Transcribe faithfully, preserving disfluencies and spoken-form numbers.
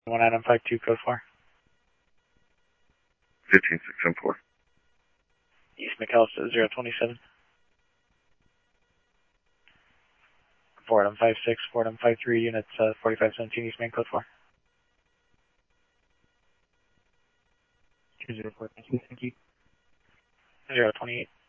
one item five two, code four. fifteen six seven four. East McAllister, zero twenty-seven. Fordham five six, Fordham five three, units uh, forty-five seventeen, East Main, code four. two zero four, thank you. Thank you. zero twenty-eight.